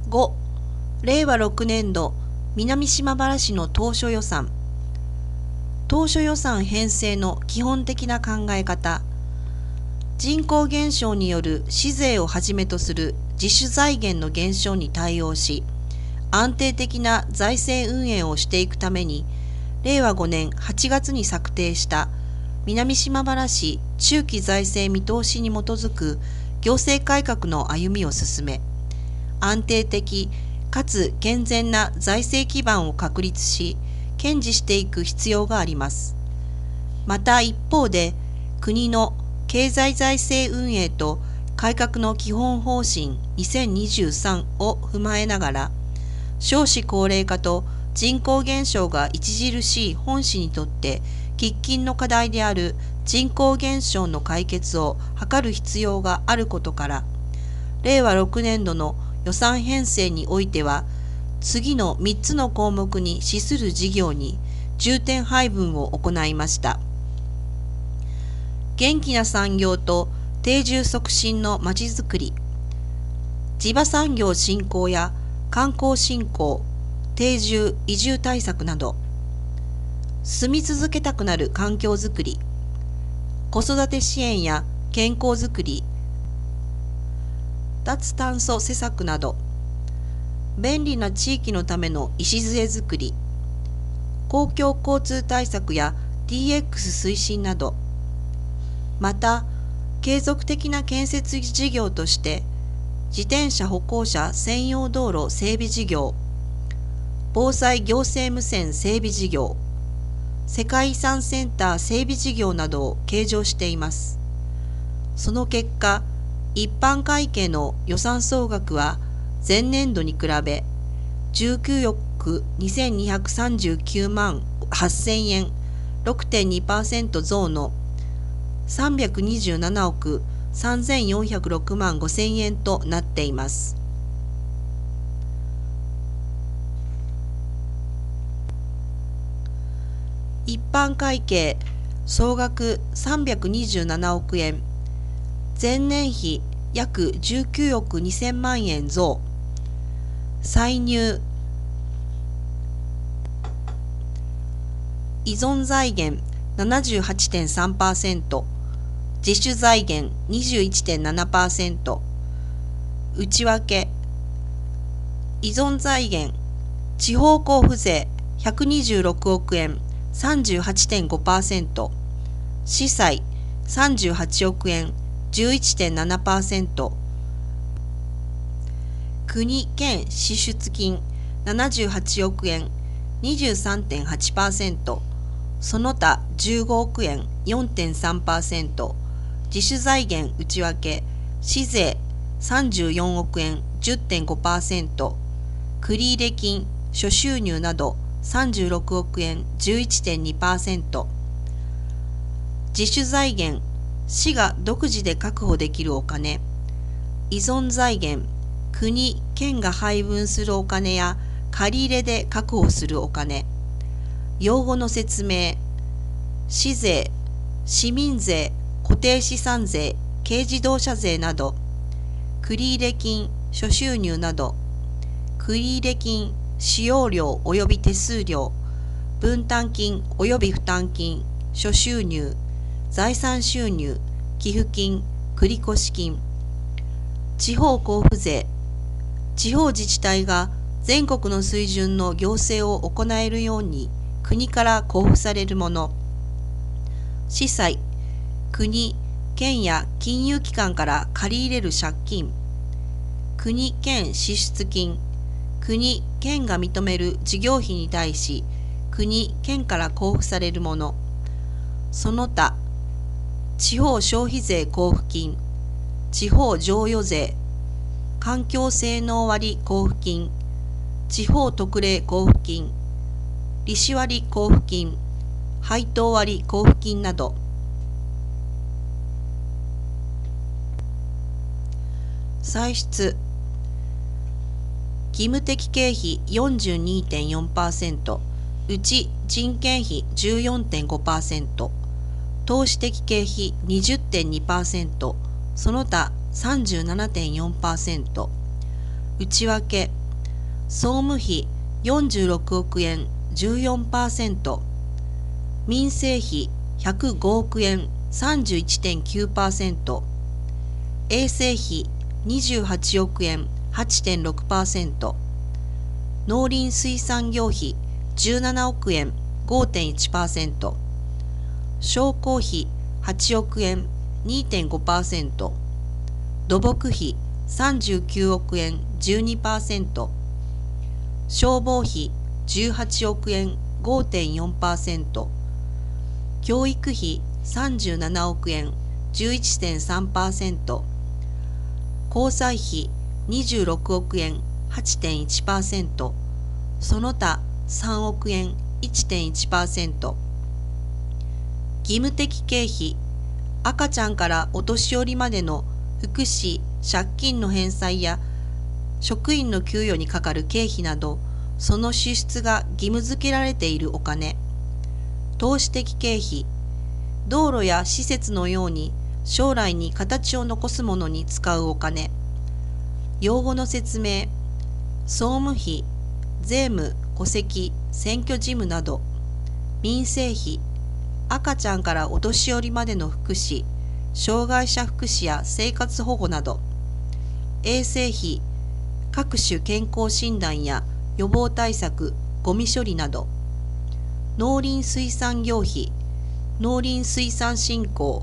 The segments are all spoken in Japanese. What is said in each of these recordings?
5、令和6年度南島原市の当初予算。当初予算編成の基本的な考え方。人口減少による市税をはじめとする自主財源の減少に対応し、安定的な財政運営をしていくために、令和5年8月に策定した南島原市中期財政見通しに基づく行政改革の歩みを進め、安定的かつ健全な財政基盤を確立し、堅持していく必要があります。また一方で、国の経済財政運営と改革の基本方針2023を踏まえながら、少子高齢化と人口減少が著しい本市にとって喫緊の課題である人口減少の解決を図る必要があることから、令和6年度の予算編成においては、次の3つの項目に資する事業に重点配分を行いました。元気な産業と定住促進のまちづくり、地場産業振興や観光振興、定住移住対策など、住み続けたくなる環境づくり、子育て支援や健康づくり、脱炭素施策など、便利な地域のための礎づくり、公共交通対策や DX 推進など、また、継続的な建設事業として、自転車歩行者専用道路整備事業、防災行政無線整備事業、世界遺産センター整備事業などを計上しています。その結果、一般会計の予算総額は前年度に比べ19億2239万8000円 6.2% 増の327億3406万5000円となっています。一般会計総額327億円、前年比約19億2000万円増、歳入依存財源 78.3%、自主財源 21.7%、内訳依存財源地方交付税126億円 38.5%、司祭38億円 11.7%、国県支出金78億円 23.8%、その他15億円 4.3%、自主財源内訳市税34億円 10.5%、繰入金諸収入など36億円 11.2%、自主財源市が独自で確保できるお金、依存財源国・県が配分するお金や借り入れで確保するお金、用語の説明、市税、市民税、固定資産税、軽自動車税など、繰入金、諸収入など、繰入金、使用料及び手数料、分担金及び負担金、諸収入、財産収入、寄付金、繰越金、地方交付税、地方自治体が全国の水準の行政を行えるように国から交付されるもの、司祭、国、県や金融機関から借り入れる借金、国・県支出金、国・県が認める事業費に対し国・県から交付されるもの、その他、地方消費税交付金、地方譲与税、環境性能割交付金、地方特例交付金、利子割交付金、配当割交付金など、歳出義務的経費 42.4%、うち人件費 14.5%、投資的経費 20.2%、その他 37.4%、内訳総務費46億円 14%、民生費105億円 31.9%、衛生費28億円 8.6%、農林水産業費17億円 5.1%、商工費8億円 2.5%、土木費39億円 12%、消防費18億円 5.4%、教育費37億円 11.3%、交際費26億円 8.1%、その他3億円 1.1%、義務的経費、赤ちゃんからお年寄りまでの福祉・借金の返済や職員の給与にかかる経費など、その支出が義務付けられているお金、投資的経費、道路や施設のように将来に形を残すものに使うお金、用語の説明、総務費、税務、戸籍、選挙事務など、民生費、赤ちゃんからお年寄りまでの福祉、障害者福祉や生活保護など、衛生費、各種健康診断や予防対策、ゴミ処理など、農林水産業費、農林水産振興、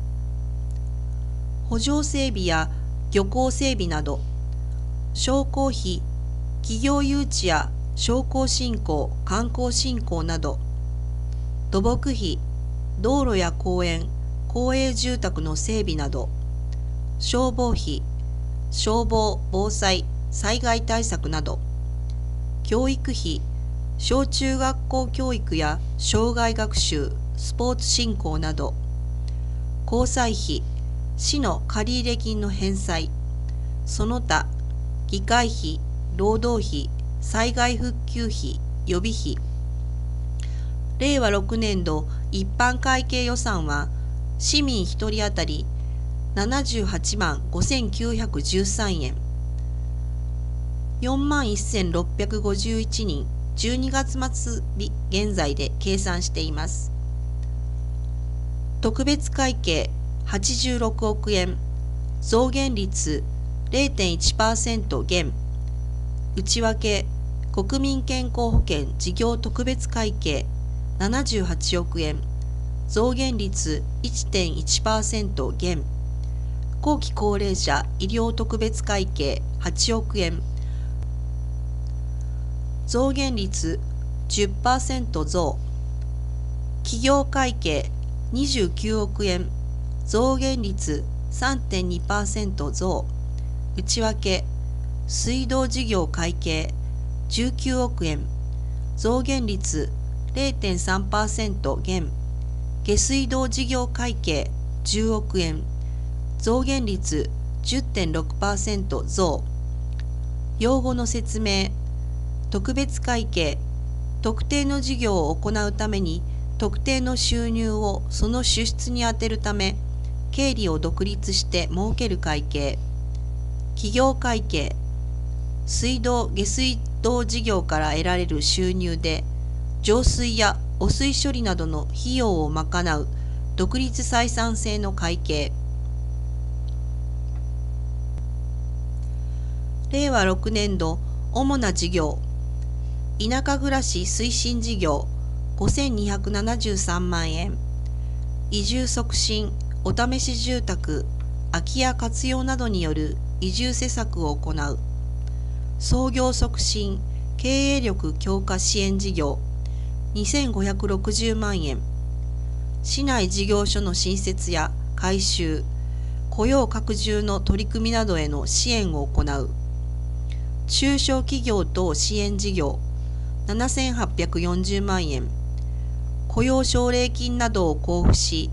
圃場整備や漁港整備など、商工費、企業誘致や商工振興、観光振興など、土木費、道路や公園、公営住宅の整備など、消防費、消防・防災・災害対策など、教育費、小中学校教育や生涯学習、スポーツ振興など、交際費、市の借入金の返済、その他、議会費、労働費、災害復旧費、予備費。令和6年度一般会計予算は、市民1人当たり78万5913円、4万1651人、12月末日現在で計算しています。特別会計86億円、増減率 0.1% 減、内訳国民健康保険事業特別会計78億円、増減率 1.1% 減、後期高齢者医療特別会計8億円、増減率 10% 増、企業会計29億円、増減率 3.2% 増、内訳水道事業会計19億円、増減率 0.3% 減、下水道事業会計10億円、増減率 10.6% 増。用語の説明、特別会計、特定の事業を行うために特定の収入をその支出に充てるため、経理を独立して設ける会計。企業会計、水道・下水道事業から得られる収入で、浄水や汚水処理などの費用を賄う独立採算制の会計。令和6年度主な事業、田舎暮らし推進事業5273万円、移住促進お試し住宅空き家活用などによる移住施策を行う、創業促進経営力強化支援事業2560万円、市内事業所の新設や改修、雇用拡充の取り組みなどへの支援を行う、中小企業等支援事業7840万円、雇用奨励金などを交付し、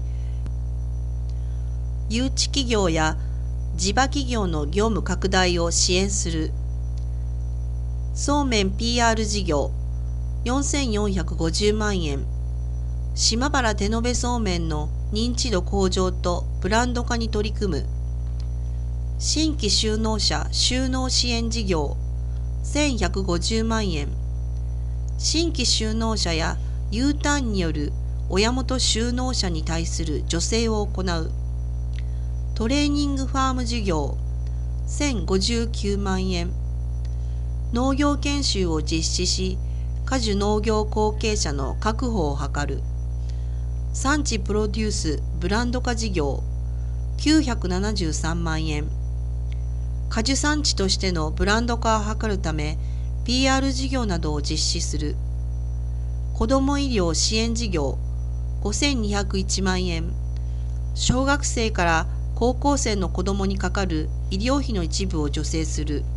誘致企業や地場企業の業務拡大を支援する、そうめん PR 事業4450万円、島原手延べそうめんの認知度向上とブランド化に取り組む、新規就農者就農支援事業 1150万円。新規就農者や U ターンによる親元就農者に対する助成を行う。トレーニングファーム事業1059万円。農業研修を実施し、果樹農業後継者の確保を図る。産地プロデュースブランド化事業973万円。果樹産地としてのブランド化を図るため PR 事業などを実施する。子ども医療支援事業5201万円。小学生から高校生の子どもにかかる医療費の一部を助成する。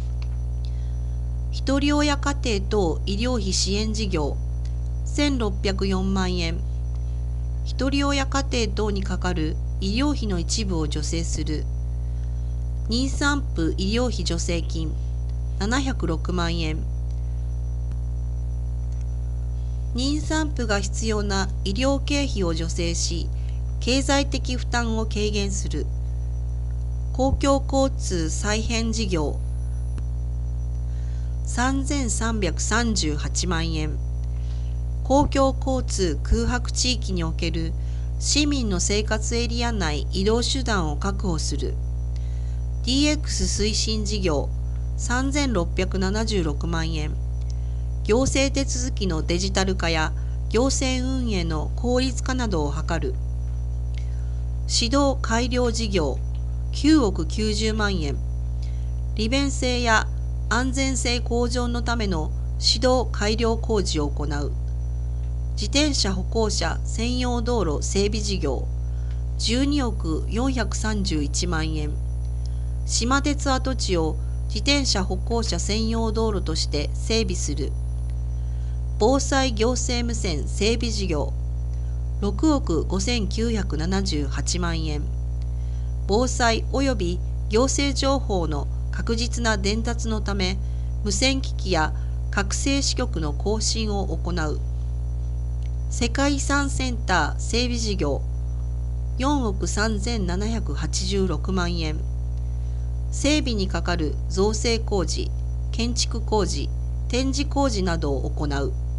ひとり親家庭等医療費支援事業1604万円。ひとり親家庭等にかかる医療費の一部を助成する。妊産婦医療費助成金706万円。妊産婦が必要な医療経費を助成し、経済的負担を軽減する。公共交通再編事業3338万円。公共交通空白地域における市民の生活エリア内移動手段を確保する。DX 推進事業3676万円。行政手続きのデジタル化や行政運営の効率化などを図る。指導改良事業9億90万円。利便性や安全性向上のための指導改良工事を行う。自転車歩行者専用道路整備事業12億431万円。島鉄跡地を自転車歩行者専用道路として整備する。防災行政無線整備事業6億5978万円。防災及び行政情報の確実な伝達のため、無線機器や覚醒支局の更新を行う。世界遺産センター整備事業4億3786万円。整備にかかる造成工事、建築工事、展示工事などを行う。